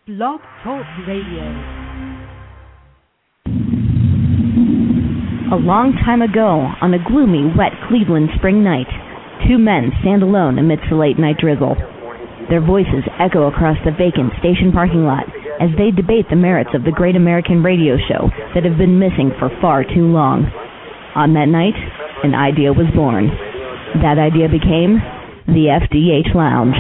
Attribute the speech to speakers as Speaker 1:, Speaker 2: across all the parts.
Speaker 1: Blog Talk Radio. A long time ago, on a gloomy, wet Cleveland spring night, two men stand alone amidst the late-night drizzle. Their voices echo across the vacant station parking lot as they debate the merits of the great American radio show that have been missing for far too long. On that night, an idea was born. That idea became the FDH Lounge.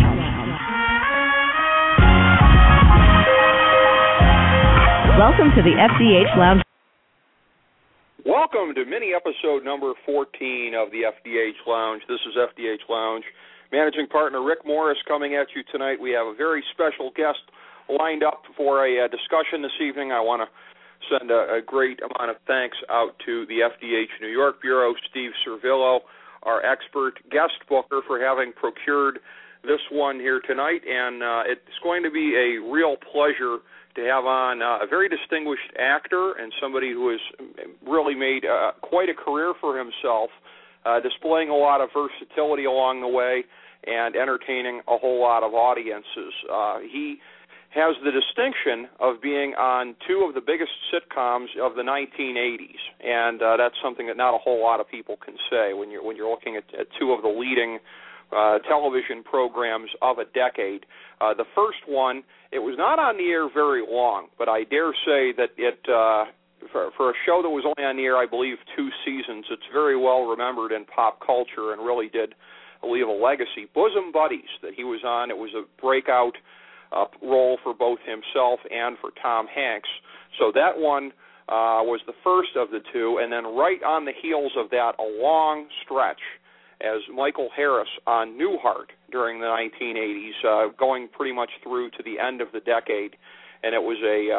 Speaker 1: Welcome to the FDH Lounge.
Speaker 2: Welcome to mini-episode number 14 of the FDH Lounge. This is FDH Lounge. Managing partner Rick Morris coming at you tonight. We have a very special guest lined up for a discussion this evening. I want to send a great amount of thanks out to the FDH New York Bureau, Steve Servillo, our expert guest booker, for having procured this one here tonight. And it's going to be a real pleasure to have on a very distinguished actor and somebody who has really made quite a career for himself, displaying a lot of versatility along the way and entertaining a whole lot of audiences. He has the distinction of being on two of the biggest sitcoms of the 1980s, and that's something that not a whole lot of people can say when you're looking at two of the leading television programs of a decade. The first one, it was not on the air very long, but I dare say that it, for a show that was only on the air, I believe, 2 seasons, it's very well remembered in pop culture and really did leave a legacy. Bosom Buddies that he was on, it was a breakout role for both himself and for Tom Hanks. So that one was the first of the two, and then right on the heels of that, a long stretch as Michael Harris on Newhart during the 1980s, going pretty much through to the end of the decade. And it was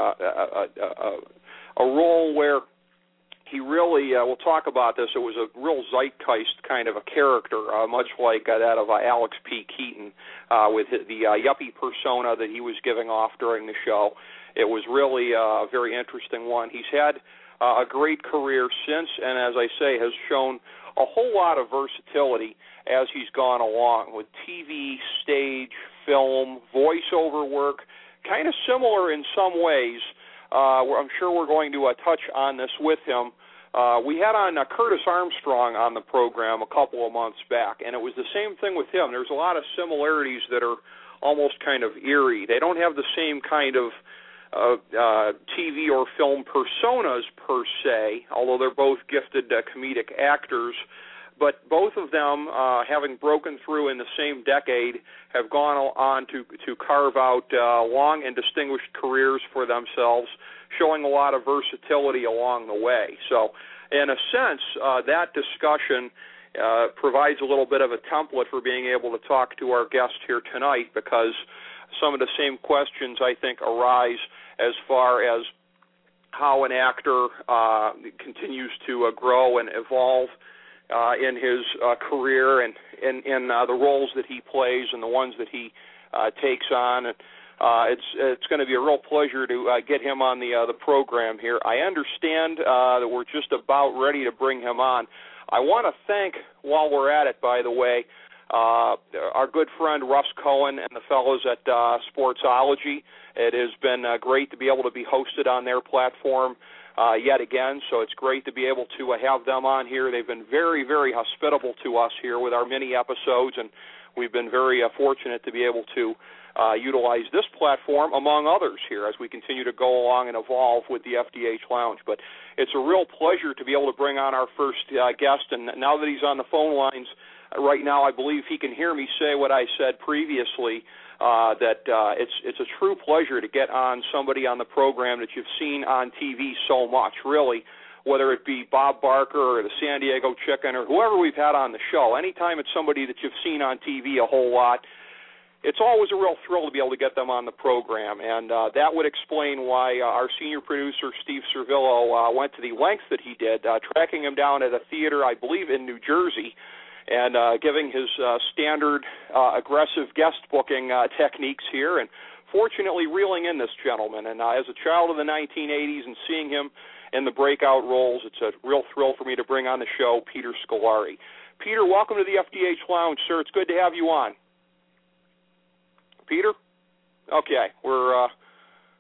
Speaker 2: a role where he really, we'll talk about this, it was a real zeitgeist kind of a character, much like that of Alex P. Keaton, with the yuppie persona that he was giving off during the show. It was really a very interesting one. He's had a great career since, and as I say, has shown a whole lot of versatility as he's gone along with TV, stage, film, voiceover work, kind of similar in some ways. I'm sure we're going to touch on this with him. We had on Curtis Armstrong on the program a couple of months back, and it was the same thing with him. There's a lot of similarities that are almost kind of eerie. They don't have the same kind of TV or film personas per se, although they're both gifted comedic actors. But both of them, having broken through in the same decade, have gone on to carve out long and distinguished careers for themselves, showing a lot of versatility along the way. So, in a sense, that discussion provides a little bit of a template for being able to talk to our guest here tonight, because some of the same questions, I think, arise as far as how an actor continues to grow and evolve in his career and in the roles that he plays and the ones that he takes on. And it's going to be a real pleasure to get him on the program here. I understand that we're just about ready to bring him on. I want to thank, while we're at it, by the way, our good friend Russ Cohen and the fellows at Sportsology. It has been great to be able to be hosted on their platform yet again, so it's great to be able to have them on here. They've been very, very hospitable to us here with our mini episodes, and we've been very fortunate to be able to utilize this platform, among others, here as we continue to go along and evolve with the FDH Lounge. But it's a real pleasure to be able to bring on our first guest, and now that he's on the phone lines right now, I believe he can hear me say what I said previously, that it's a true pleasure to get on somebody on the program that you've seen on TV so much, really, whether it be Bob Barker or the San Diego Chicken or whoever we've had on the show. Anytime it's somebody that you've seen on TV a whole lot, it's always a real thrill to be able to get them on the program, and that would explain why our senior producer, Steve Servillo, went to the lengths that he did, tracking him down at a theater, I believe, in New Jersey, and giving his standard aggressive guest booking techniques here, and fortunately reeling in this gentleman. And as a child of the 1980s and seeing him in the breakout roles, it's a real thrill for me to bring on the show Peter Scolari. Peter, welcome to the FDH Lounge, sir. It's good to have you on. Peter? Okay, we're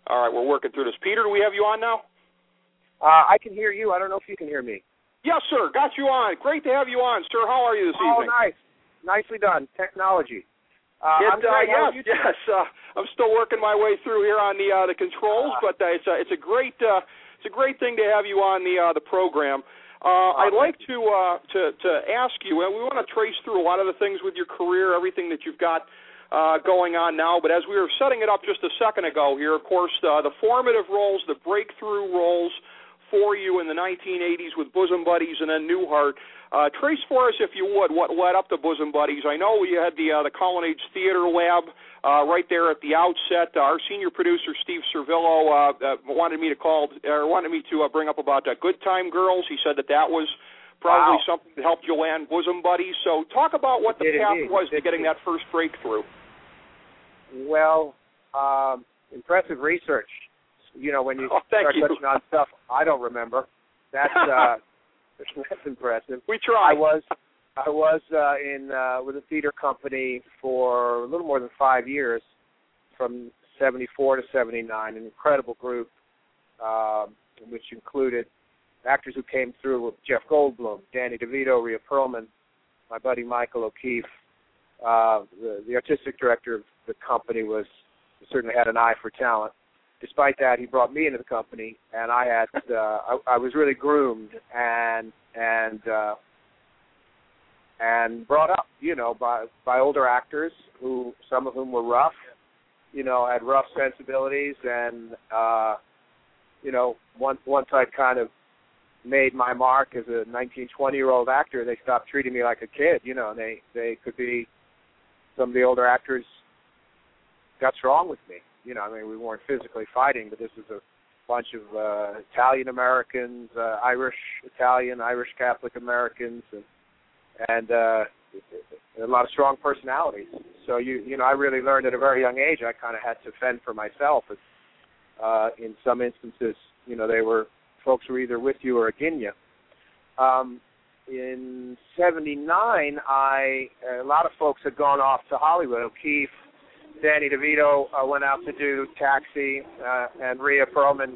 Speaker 2: All right, we're working through this. Peter, do we have you on now?
Speaker 3: I can hear you. I don't know if you can hear me.
Speaker 2: Yes, sir. Got you on. Great to have you on, sir. How are you this evening?
Speaker 3: Oh, nice. Nicely done. Technology.
Speaker 2: I'm still working my way through here on the controls, but it's a great thing to have you on the program. I'd like to ask you, and we want to trace through a lot of the things with your career, everything that you've got going on now. But as we were setting it up just a second ago here, of course, the formative roles, the breakthrough roles for you in the 1980s with Bosom Buddies and then Newhart. Trace for us, if you would, what led up to Bosom Buddies. I know you had the Colin Age Theater Lab right there at the outset. Our senior producer, Steve Servillo, wanted me to bring up about Good Time Girls. He said that was probably something that helped you land Bosom Buddies. So talk about what the path was to getting that first breakthrough.
Speaker 3: Well, impressive research. You know, when you start touching on stuff I don't remember, that's impressive.
Speaker 2: We tried.
Speaker 3: I was with a theater company for a little more than 5 years, from 74 to 79, an incredible group, which included actors who came through with Jeff Goldblum, Danny DeVito, Rhea Perlman, my buddy Michael O'Keefe. The artistic director of the company certainly had an eye for talent. Despite that, he brought me into the company, and I was really groomed and brought up, you know, by older actors some of whom were rough, you know, had rough sensibilities, and you know, once I kind of made my mark as a 19, 20-year-old actor, they stopped treating me like a kid, you know, and they could be, some of the older actors got strong with me. You know, I mean, we weren't physically fighting, but this was a bunch of Italian-Americans, Irish-Italian, Irish Catholic Americans, and a lot of strong personalities. So, you know, I really learned at a very young age I kind of had to fend for myself. In some instances, you know, folks were either with you or against you. In 79, a lot of folks had gone off to Hollywood. O'Keefe, Danny DeVito went out to do Taxi, and Rhea Perlman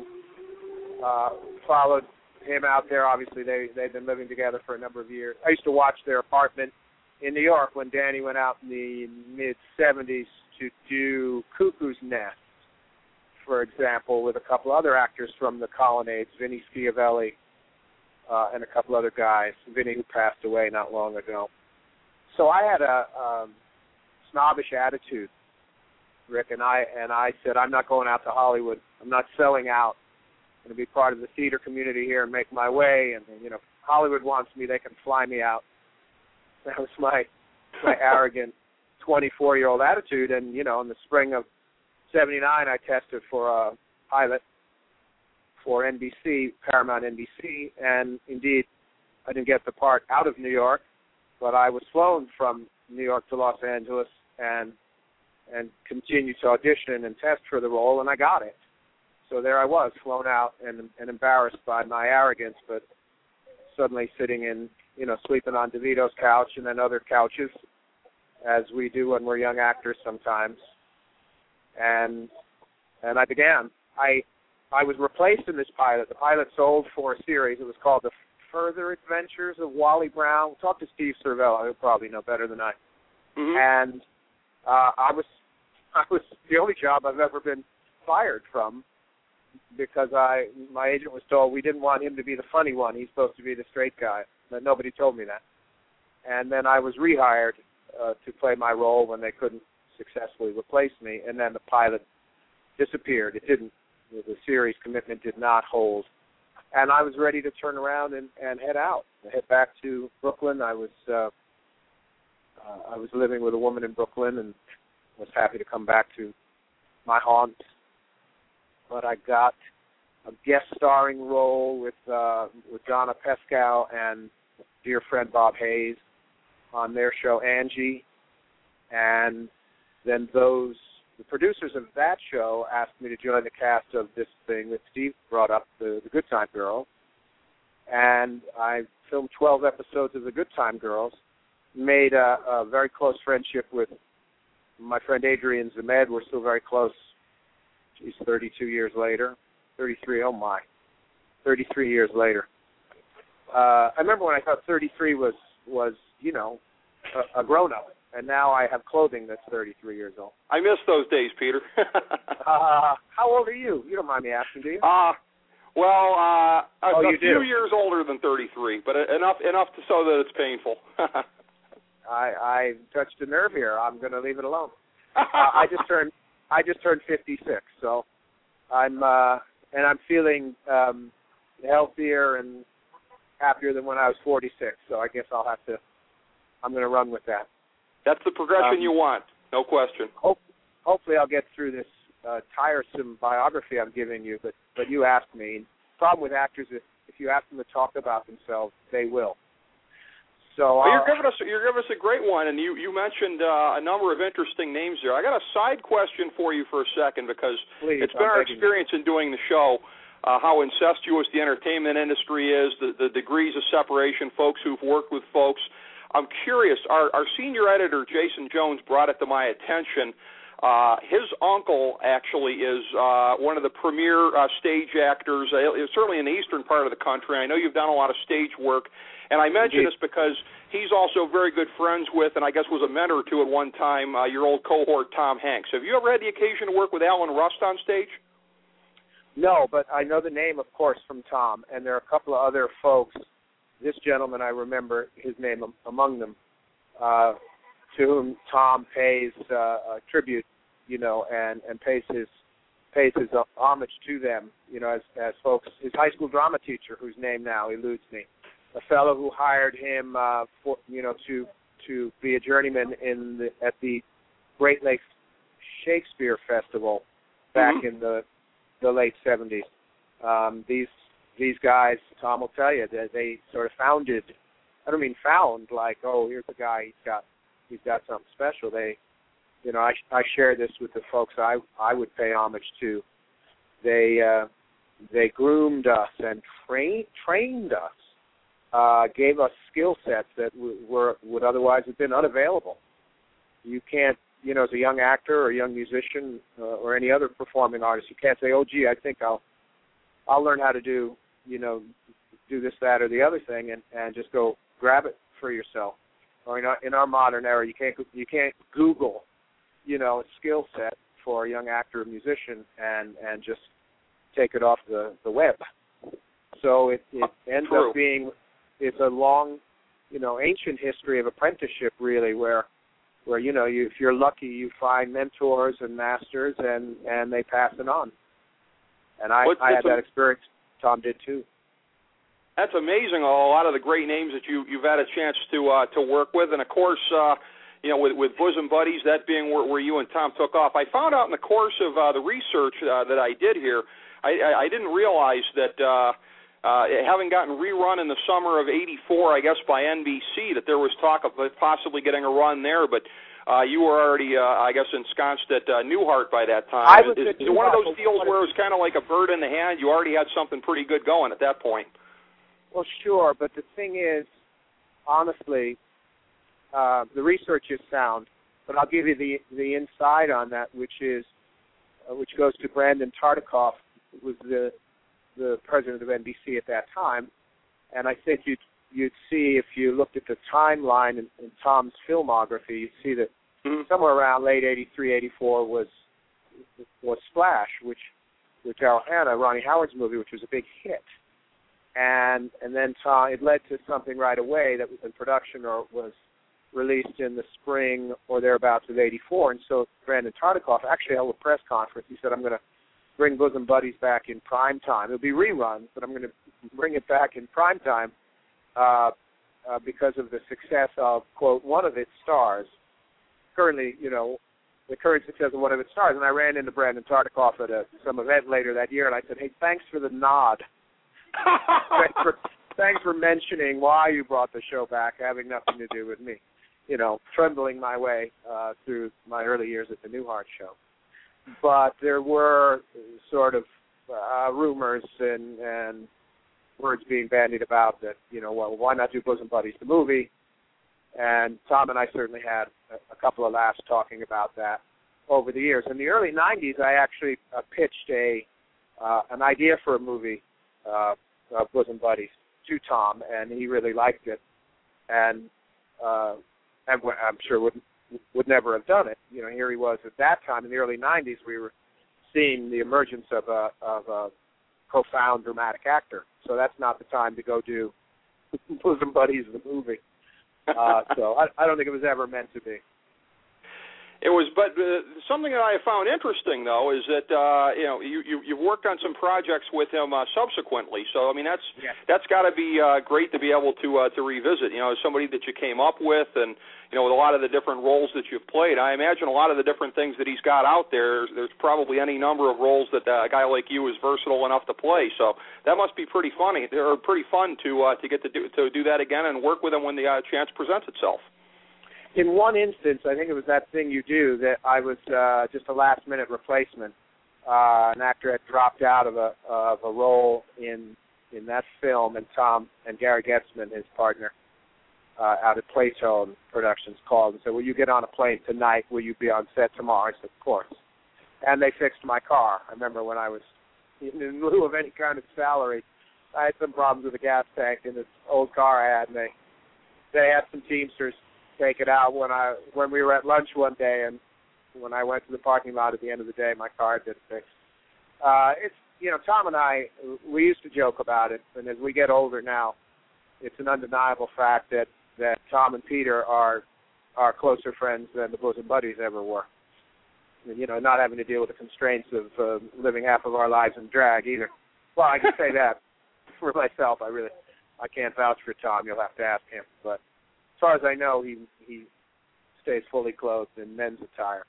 Speaker 3: followed him out there. Obviously, they've been living together for a number of years. I used to watch their apartment in New York when Danny went out in the mid-'70s to do Cuckoo's Nest, for example, with a couple other actors from the Colonnades, Vinny Schiavelli, and a couple other guys, Vinny, who passed away not long ago. So I had a snobbish attitude, Rick, and I said, I'm not going out to Hollywood. I'm not selling out. I'm going to be part of the theater community here and make my way. And you know, if Hollywood wants me, they can fly me out. That was my arrogant 24-year-old attitude. And you know, in the spring of '79, I tested for a pilot for NBC, Paramount NBC, and indeed, I didn't get the part out of New York, but I was flown from New York to Los Angeles and continued to audition and test for the role, and I got it. So there I was, flown out and embarrassed by my arrogance, but suddenly sitting in, you know, sleeping on DeVito's couch and then other couches, as we do when we're young actors sometimes. And I began. I was replaced in this pilot. The pilot sold for a series. It was called The Further Adventures of Wally Brown. Talk to Steve Servillo. He'll probably know better than I. Mm-hmm. And I was the only job I've ever been fired from, because my agent was told we didn't want him to be the funny one. He's supposed to be the straight guy. But nobody told me that. And then I was rehired to play my role when they couldn't successfully replace me. And then the pilot disappeared. It didn't. The series commitment did not hold. And I was ready to turn around and head out, head back to Brooklyn. I was living with a woman in Brooklyn and was happy to come back to my haunt. But I got a guest starring role with Donna Pescow and dear friend Bob Hayes on their show Angie. And then the producers of that show asked me to join the cast of this thing that Steve brought up, the Good Time Girls. And I filmed 12 episodes of the Good Time Girls, made a very close friendship with my friend Adrian Zemed. We're still very close Geez, 32 years later. 33, oh my. 33 years later. I remember when I thought 33 was a grown-up, and now I have clothing that's 33 years old.
Speaker 2: I miss those days, Peter.
Speaker 3: How old are you? You don't mind me asking, do you?
Speaker 2: A few
Speaker 3: do.
Speaker 2: years older than 33, but enough to so that it's painful.
Speaker 3: I touched a nerve here. I'm going to leave it alone. I just turned 56, so I'm feeling healthier and happier than when I was 46. So I guess I'm going to run with that.
Speaker 2: That's the progression you want, no question.
Speaker 3: Hopefully I'll get through this tiresome biography I'm giving you, but you asked me. The problem with actors is if you ask them to talk about themselves, they will. So
Speaker 2: well, you're giving us a great one, and you mentioned a number of interesting names there. I got a side question for you for a second because it's been our experience in doing the show how incestuous the entertainment industry is, the degrees of separation, folks who've worked with folks. I'm curious, our senior editor, Jason Jones, brought it to my attention. His uncle actually is one of the premier stage actors, certainly in the eastern part of the country. I know you've done a lot of stage work, and I mention this because he's also very good friends with, and I guess was a mentor to at one time, your old cohort, Tom Hanks. Have you ever had the occasion to work with Alan Rust on stage?
Speaker 3: No, but I know the name, of course, from Tom, and there are a couple of other folks. This gentleman, I remember his name among them, to whom Tom pays tribute, and pays his homage to them, as folks. His high school drama teacher, whose name now eludes me, a fellow who hired him to be a journeyman at the Great Lakes Shakespeare Festival back in the late 70s. These guys, Tom will tell you, that they sort of founded. I don't mean found like, oh, here's a guy, he's got something special. They, I share this with the folks I would pay homage to. They groomed us and trained us, gave us skill sets that would otherwise have been unavailable. You can't, as a young actor or a young musician or any other performing artist, you can't say, oh, gee, I think I'll learn how to do this, that, or the other thing, and just go grab it for yourself. Or in our modern era, you can't Google, a skill set for a young actor or musician and just take it off the web. So it ends up being, it's a long, ancient history of apprenticeship, really, where if you're lucky, you find mentors and masters, and they pass it on. And I had that experience. Tom did too.
Speaker 2: That's amazing. A lot of the great names that you've had a chance to work with, and of course, with Bosom Buddies, that being where you and Tom took off. I found out in the course of the research that I did here, I didn't realize that having gotten rerun in the summer of '84, I guess by NBC, that there was talk of possibly getting a run there, but. You were already, I guess, ensconced at Newhart by that time. Is it one of those deals where it was kind of like a bird in the hand? You already had something pretty good going at that point.
Speaker 3: Well, sure, but the thing is, honestly, the research is sound, but I'll give you the inside on that, which goes to Brandon Tartikoff, who was the president of NBC at that time, and I think you'd see, if you looked at the timeline in Tom's filmography, you'd see that somewhere around late '83, '84 was Splash, which Daryl Hannah, Ronnie Howard's movie, which was a big hit, and then it led to something right away that was in production or was released in the spring or thereabouts of '84, and so Brandon Tartikoff actually held a press conference. He said, "I'm going to bring Bosom Buddies back in prime time. It'll be reruns, but I'm going to bring it back in prime time." Because of the success of, quote, one of its stars, currently, the current success of one of its stars. And I ran into Brandon Tartikoff at some event later that year, and I said, hey, thanks for the nod. thanks for mentioning why you brought the show back, having nothing to do with me, trundling my way through my early years at the Newhart show. But there were sort of rumors and words being bandied about that, well, why not do Bosom Buddies, the movie? And Tom and I certainly had a couple of laughs talking about that. over the years. In the early 90s, I actually pitched an idea for a movie, Bosom Buddies, to Tom, and he really liked it. And I'm sure would never have done it. You know, here he was at that time in the early 90s. We were seeing the emergence of a profound dramatic actor. So that's not the time to go do Bosom Buddies, the movie. So I don't think it was ever meant to be.
Speaker 2: It was, but something that I found interesting though is that you've worked on some projects with him subsequently. So I mean that's got to be great to be able to revisit. You know, as somebody that you came up with, and you know, with a lot of the different roles that you've played. I imagine a lot of the different things that he's got out there. There's probably any number of roles that a guy like you is versatile enough to play. So that must be pretty funny. They're pretty fun to get to do that again and work with him when the chance presents itself.
Speaker 3: In one instance, I think it was That Thing You Do, that I was just a last-minute replacement. An actor had dropped out of a role in that film, and Tom and Gary Getzman, his partner, out at Playtone Productions, called and said, "Will you get on a plane tonight? Will you be on set tomorrow?" I said, "Of course." And they fixed my car. I remember when I was in lieu of any kind of salary, I had some problems with the gas tank in this old car I had, and they had some Teamsters take it out when we were at lunch one day, and when I went to the parking lot at the end of the day, my car had been fixed. It's, you know, Tom and I, we used to joke about it, and as we get older now, it's an undeniable fact that Tom and Peter are closer friends than the Bosom Buddies ever were. And, you know, not having to deal with the constraints of living half of our lives in drag either. Well, I can say that for myself. I can't vouch for Tom. You'll have to ask him, but as far as I know, he stays fully clothed in men's attire.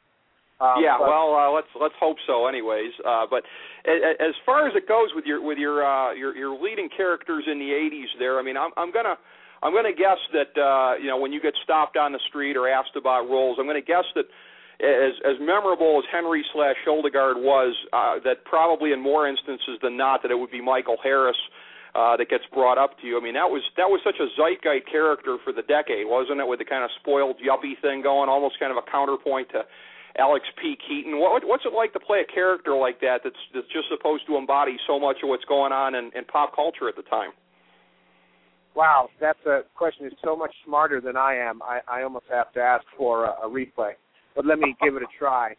Speaker 2: Let's hope so. Anyways, but as far as it goes with your leading characters in the '80s, there, I mean, I'm gonna guess that when you get stopped on the street or asked about roles, I'm gonna guess that as memorable as Henry / Hildegard was, that probably in more instances than not that it would be Michael Harris. That gets brought up to you. I mean, that was such a zeitgeist character for the decade, wasn't it? With the kind of spoiled yuppie thing going, almost kind of a counterpoint to Alex P. Keaton. What's it like to play a character like that that's just supposed to embody so much of what's going on in pop culture at the time?
Speaker 3: Wow, that's a question that's so much smarter than I am. I almost have to ask for a replay, but let me give it a try.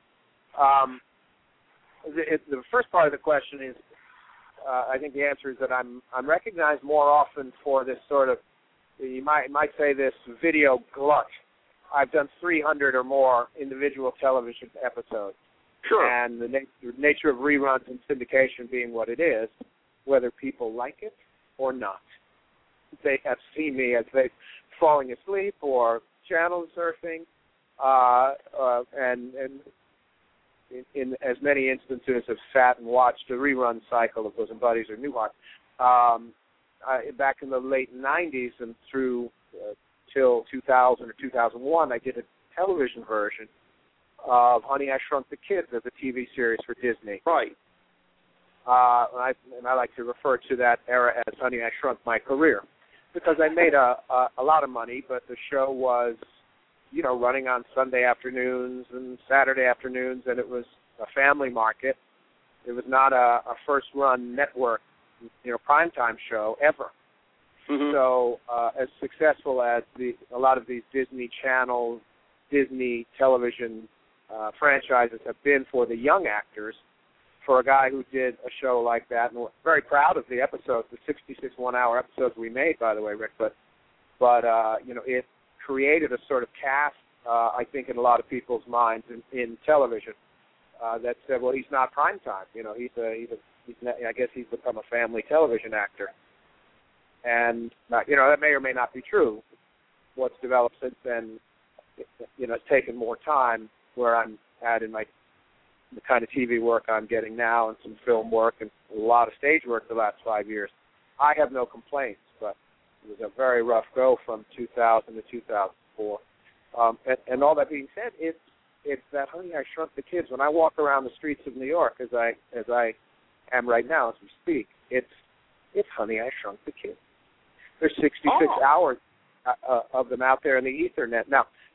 Speaker 3: The first part of the question is, I think the answer is that I'm recognized more often for this sort of, you might say this video glut. I've done 300 or more individual television episodes.
Speaker 2: Sure.
Speaker 3: And the nature of reruns and syndication being what it is, whether people like it or not. They have seen me as they falling asleep or channel surfing, and in as many instances have sat and watched a rerun cycle of Bosom Buddies or Newhart. Back in the late 90s and through till 2000 or 2001, I did a television version of Honey, I Shrunk the Kids as a TV series for Disney.
Speaker 2: Right.
Speaker 3: And I like to refer to that era as Honey, I Shrunk My Career, because I made a lot of money, but the show was, you know, running on Sunday afternoons and Saturday afternoons, and it was a family market. It was not a first-run network, you know, primetime show ever.
Speaker 2: Mm-hmm.
Speaker 3: So as successful as a lot of these Disney Channel, Disney television franchises have been for the young actors, for a guy who did a show like that, and we're very proud of the episodes, the 66 one-hour episodes we made, by the way, Rick, but you know, it created a sort of cast, I think, in a lot of people's minds in television that said, well, he's not primetime. You know, I guess he's become a family television actor. And, you know, that may or may not be true. What's developed since then, you know, it's taken more time where I'm at in the kind of TV work I'm getting now and some film work and a lot of stage work the last 5 years. I have no complaints, but it was a very rough go from 2000 to 2004. And all that being said, it's that Honey, I Shrunk the Kids. When I walk around the streets of New York, as I am right now as we speak, it's Honey, I Shrunk the Kids. There's 66 hours of them out there in the Ethernet. Now,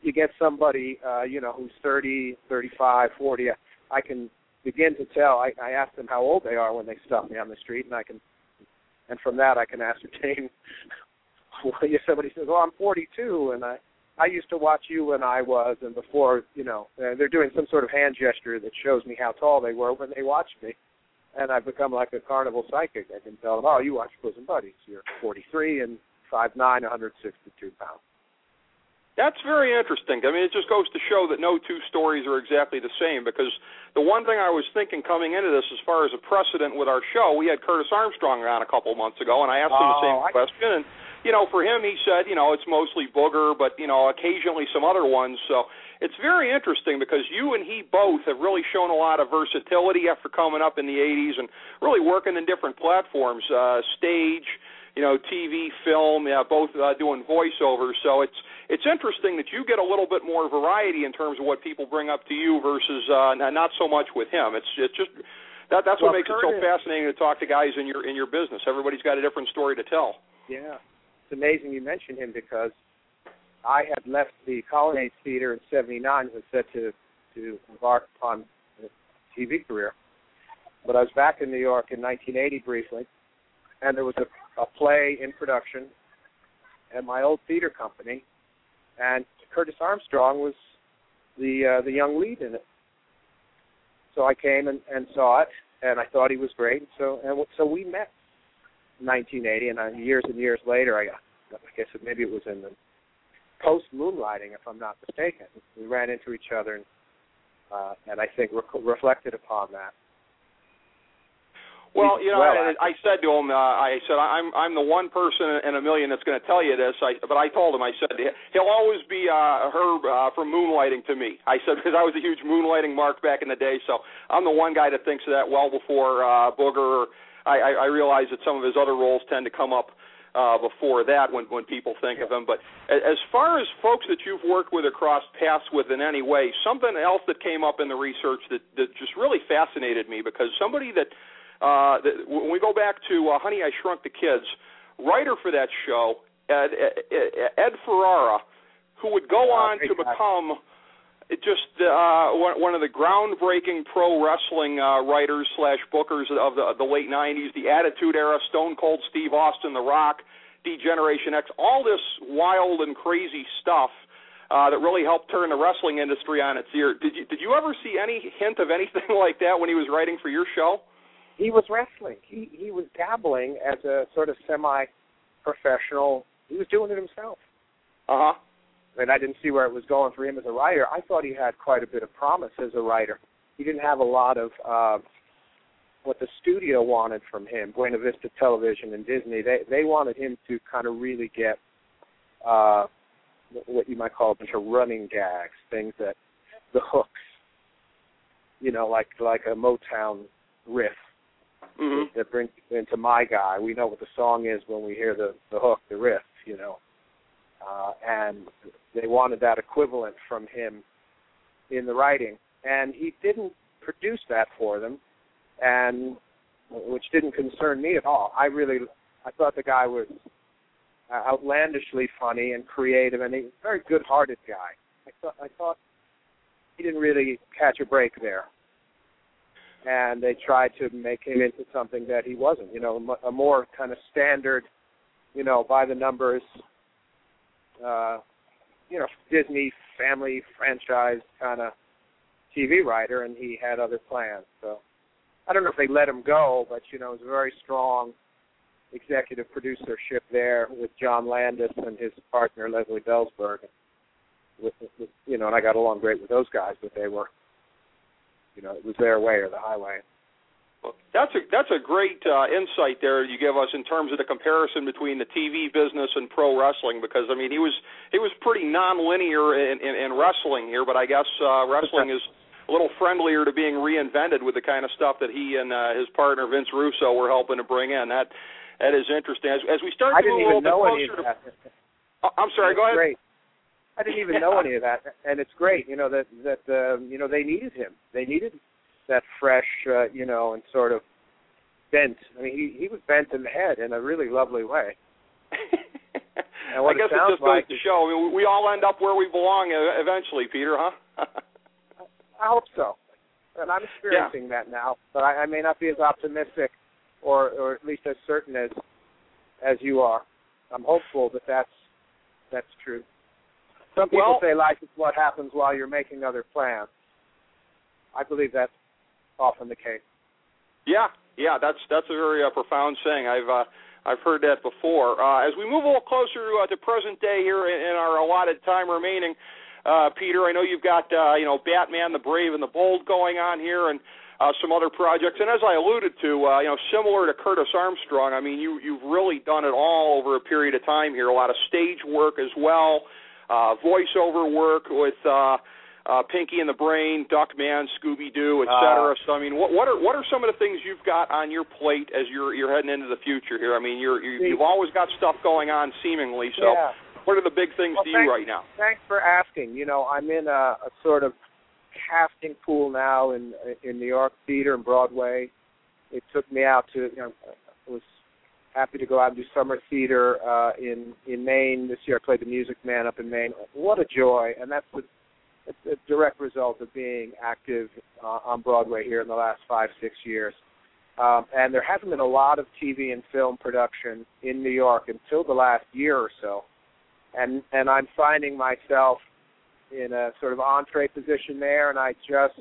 Speaker 3: you get somebody, who's 30, 35, 40, I can begin to tell. I ask them how old they are when they stop me on the street, and from that I can ascertain. If somebody says, "Oh, I'm 42, and I used to watch you when I was," and before, they're doing some sort of hand gesture that shows me how tall they were when they watched me, and I've become like a carnival psychic. I can tell them, "Oh, you watch Bosom Buddies. You're 43 and 5'9", 162 pounds."
Speaker 2: That's very interesting. I mean, it just goes to show that no two stories are exactly the same, because the one thing I was thinking coming into this, as far as a precedent with our show, we had Curtis Armstrong on a couple months ago, and I asked him the same question, and, for him, he said, it's mostly Booger, but, occasionally some other ones. So it's very interesting, because you and he both have really shown a lot of versatility after coming up in the 80s and really working in different platforms, stage, TV, film, both doing voiceovers. So it's interesting that you get a little bit more variety in terms of what people bring up to you versus not so much with him. It's just that's what makes it so fascinating to talk to guys in your business. Everybody's got a different story to tell.
Speaker 3: Yeah, it's amazing you mentioned him, because I had left the Colonnade Theater in '79 and set to embark upon a TV career. But I was back in New York in 1980 briefly, and there was a play in production at my old theater company, and Curtis Armstrong was the young lead in it. So I came and saw it, and I thought he was great. So we met in 1980, and years later, I guess maybe it was in the post-Moonlighting, if I'm not mistaken, we ran into each other, and I think reflected upon that.
Speaker 2: Well, I said to him, I'm the one person in a million that's going to tell you this. But I told him, I said, he'll always be Herb from Moonlighting to me. I said, because I was a huge Moonlighting mark back in the day, so I'm the one guy that thinks of that well before Booger. I realize that some of his other roles tend to come up before that when people think of him. But as far as folks that you've worked with or crossed paths with in any way, something else that came up in the research that just really fascinated me, because somebody that when we go back to Honey, I Shrunk the Kids, writer for that show, Ed Ferrara, who would go on to become just one of the groundbreaking pro wrestling writers / bookers of the late 90s, the Attitude Era, Stone Cold Steve Austin, The Rock, D-Generation X, all this wild and crazy stuff that really helped turn the wrestling industry on its ear. Did you ever see any hint of anything like that when he was writing for your show?
Speaker 3: He was wrestling. He was dabbling as a sort of semi-professional. He was doing it himself.
Speaker 2: Uh-huh.
Speaker 3: And I didn't see where it was going for him as a writer. I thought he had quite a bit of promise as a writer. He didn't have a lot of what the studio wanted from him, Buena Vista Television and Disney. They wanted him to kind of really get what you might call a bunch of running gags, things that the hooks, like a Motown riff.
Speaker 2: Mm-hmm.
Speaker 3: That brings into My Guy. We know what the song is when we hear the hook, the riff, and they wanted that equivalent from him in the writing, and he didn't produce that for them, and which didn't concern me at all. I thought the guy was outlandishly funny and creative, and a very good-hearted guy. I thought he didn't really catch a break there. And they tried to make him into something that he wasn't, a more kind of standard, by the numbers, Disney family franchise kind of TV writer, and he had other plans. So I don't know if they let him go, but, it was a very strong executive producership there with John Landis and his partner, Leslie Bellsberg. And I got along great with those guys, but they were, it was their way or the highway.
Speaker 2: Well, that's a great insight there you give us in terms of the comparison between the TV business and pro wrestling, because he was pretty nonlinear in wrestling here, but I guess wrestling is a little friendlier to being reinvented with the kind of stuff that he and his partner Vince Russo were helping to bring in. That is interesting. As we start to move a little bit closer to, I'm sorry, go ahead.
Speaker 3: Great. I didn't even know any of that, and it's great, that they needed him. They needed that fresh, and sort of bent. He was bent in the head in a really lovely way. And what
Speaker 2: I guess
Speaker 3: it sounds
Speaker 2: just goes to show. I mean, we all end up where we belong eventually, Peter, huh?
Speaker 3: I hope so. And I'm experiencing that now, but I may not be as optimistic or at least as certain as you are. I'm hopeful that that's true. Some people say life is what happens while you're making other plans. I believe that's often the case. Yeah,
Speaker 2: that's a very profound saying. I've heard that before. As we move a little closer to present day here in our allotted time remaining, Peter, I know you've got Batman, the Brave and the Bold going on here, and some other projects. And as I alluded to, similar to Curtis Armstrong, I mean, you've really done it all over a period of time here. A lot of stage work as well, voiceover work with Pinky and the Brain, Duckman, Scooby-Doo, etc. So, I mean, what are some of the things you've got on your plate as you're heading into the future here? I mean, you've always got stuff going on, seemingly. So, what are the big things to you right now?
Speaker 3: Thanks for asking. I'm in a sort of casting pool now in New York theater and Broadway. It took me out to. I was happy to go out and do summer theater in Maine this year. I played the Music Man up in Maine. What a joy! And that's a direct result of being active on Broadway here in the last 5-6 years. And there hasn't been a lot of TV and film production in New York until the last year or so. And I'm finding myself in a sort of entree position there, and I just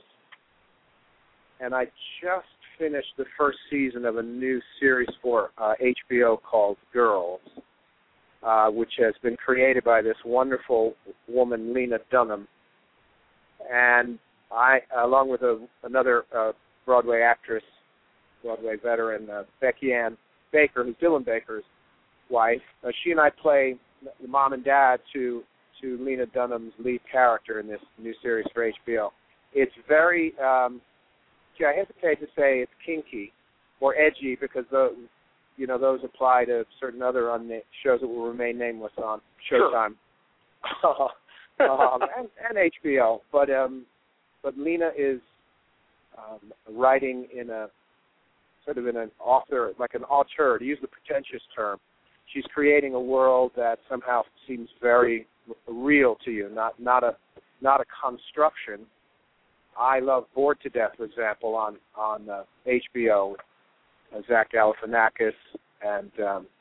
Speaker 3: finished the first season of a new series for HBO called Girls, which has been created by this wonderful woman, Lena Dunham. And I, along with another Broadway actress, Broadway veteran, Becky Ann Baker, who's Dylan Baker's wife, she and I play the mom and dad to Lena Dunham's lead character in this new series for HBO. It's very, I hesitate to say it's kinky or edgy because those apply to certain other shows that will remain nameless on Showtime. Sure. and HBO, but Lena is writing in a sort of in an author, like an auteur, to use the pretentious term. She's creating a world that somehow seems very real to you, not a construction. I love Bored to Death, for example, on HBO, with Zach Galifianakis and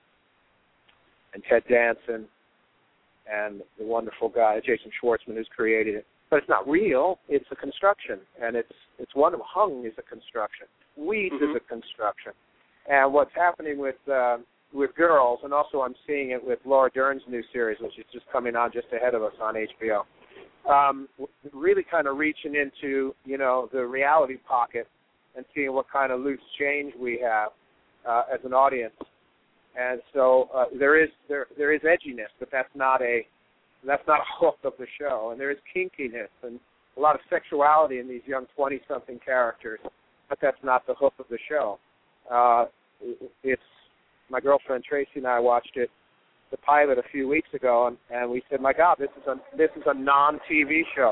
Speaker 3: Ted Danson. And the wonderful guy, Jason Schwartzman, who's created it. But it's not real. It's a construction. And it's wonderful. Hung is a construction. Weeds is a construction. And what's happening with Girls, and also I'm seeing it with Laura Dern's new series, which is just coming on just ahead of us on HBO, really kind of reaching into, the reality pocket and seeing what kind of loose change we have as an audience. And so there is edginess, but that's not a hook of the show. And there is kinkiness and a lot of sexuality in these young 20-something characters, but that's not the hook of the show. It's my girlfriend Tracy and I watched the pilot a few weeks ago, and we said, "My God, this is a non-TV show."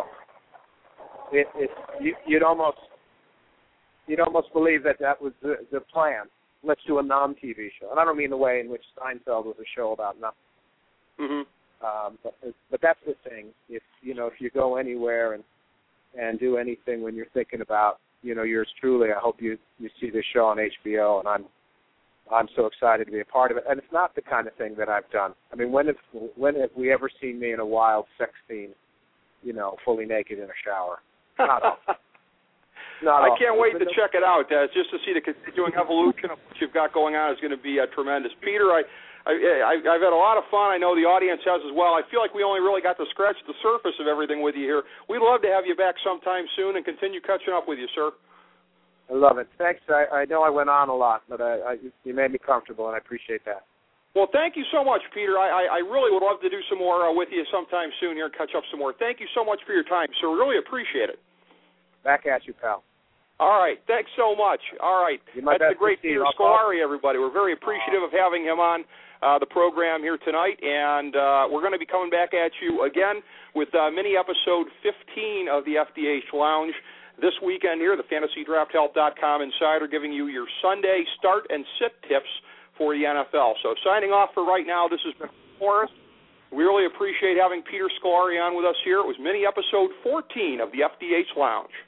Speaker 3: You'd almost believe that was the plan. Let's do a non-TV show. And I don't mean the way in which Seinfeld was a show about nothing. But that's the thing. If you go anywhere and do anything when you're thinking about, yours truly, I hope you see this show on HBO, and I'm so excited to be a part of it. And it's not the kind of thing that I've done. I mean, when have we ever seen me in a wild sex scene, fully naked in a shower? Not often.
Speaker 2: I can't wait to check it out. Just to see the continuing evolution of what you've got going on is going to be tremendous. Peter, I've had a lot of fun. I know the audience has as well. I feel like we only really got to scratch the surface of everything with you here. We'd love to have you back sometime soon and continue catching up with you, sir.
Speaker 3: I love it. Thanks. I know I went on a lot, but you made me comfortable, and I appreciate that.
Speaker 2: Well, thank you so much, Peter. I really would love to do some more with you sometime soon here and catch up some more. Thank you so much for your time, sir. Really appreciate it.
Speaker 3: Back at you, pal.
Speaker 2: All right. Thanks so much. All right. That's the great Peter Scolari, everybody. We're very appreciative of having him on the program here tonight, and we're going to be coming back at you again with mini episode 15 of the FDH Lounge this weekend here, the FantasyDraftHelp.com Insider, giving you your Sunday start and sit tips for the NFL. So signing off for right now, this has been Forrest. We really appreciate having Peter Scolari on with us here. It was mini episode 14 of the FDH Lounge.